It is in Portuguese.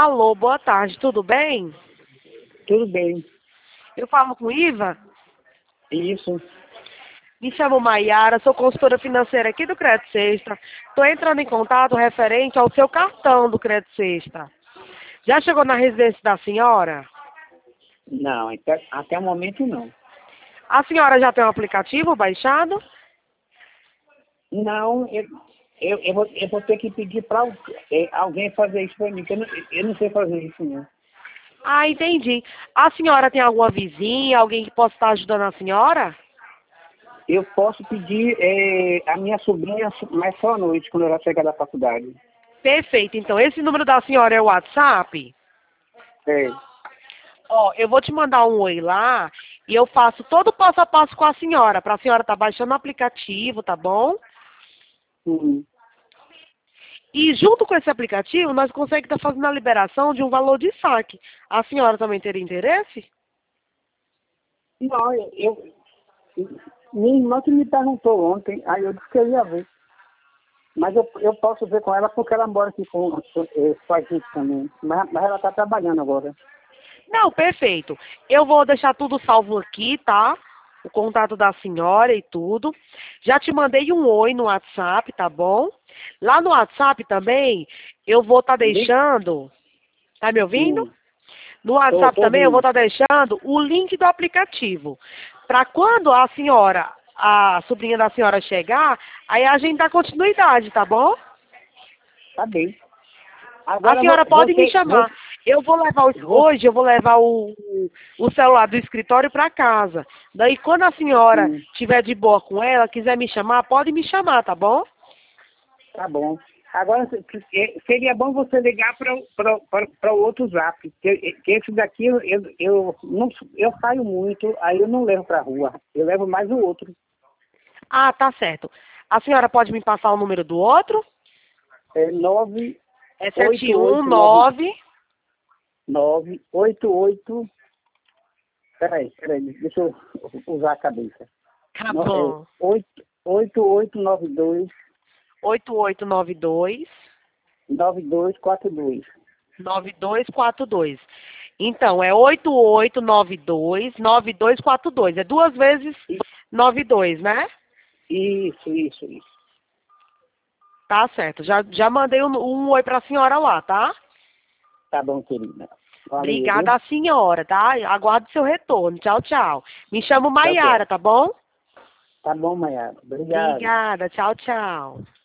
Alô, boa tarde, tudo bem? Tudo bem. Eu falo com Iva, Isso. me chamo Maiara, sou consultora financeira aqui do Crédito Sexta. Estou entrando em contato referente ao seu cartão do Crédito Sexta. Já chegou na residência da senhora? Não, até o momento não. A senhora já tem um aplicativo baixado? Não, eu vou ter que pedir para alguém fazer isso para mim, que eu não sei fazer isso, não. Ah, entendi. A senhora tem alguma vizinha, alguém que possa estar ajudando a senhora? Eu posso pedir a minha sobrinha, mas só à noite, quando ela chegar da faculdade. Perfeito, então esse número da senhora é o WhatsApp? É. Ó, eu vou te mandar um oi lá e eu faço todo o passo a passo com a senhora, para a senhora estar baixando o aplicativo, tá bom? Sim. E junto com esse aplicativo, nós conseguimos estar fazendo a liberação de um valor de saque. A senhora também teria interesse? Não, minha irmã que me perguntou ontem, aí eu disse que eu ia ver. Mas eu posso ver com ela porque ela mora aqui com a gente também. Mas ela está trabalhando agora. Não, perfeito. Eu vou deixar tudo salvo aqui, tá? O contato da senhora e tudo. Já te mandei um oi no WhatsApp, tá bom? Lá no WhatsApp também, eu vou estar deixando. Tá me ouvindo? Sim. No Tô WhatsApp também eu vou ouvindo. estar deixando o link do aplicativo. Para quando a senhora, a sobrinha da senhora chegar, aí a gente dá continuidade, tá bom? Tá bem. A Agora senhora pode me chamar. Eu vou levar hoje, eu vou levar o celular do escritório para casa. Daí quando a senhora sim, estiver de boa com ela, quiser me chamar, pode me chamar, tá bom? tá bom. Agora seria bom você ligar para o outro zap. Que esse daqui eu saio muito, aí eu não levo para rua. Eu levo mais o outro. Ah, tá certo. A senhora pode me passar o número do outro? É É 988 719. 988. Peraí, deixa eu usar a cabeça. Tá No, é, bom. 8892 8892 9242. 9242. Então, é 8892-9242. É duas vezes 92, né? Isso. Tá certo. Já mandei um oi pra senhora lá, tá? Tá bom, querida. Valeu, Obrigada viu? a senhora, tá? Aguardo seu retorno. Tchau, tchau. Me chamo Tchau, tchau. Maiara, tá bom? Tá bom, Maiara. Obrigado. Obrigada. Tchau, tchau.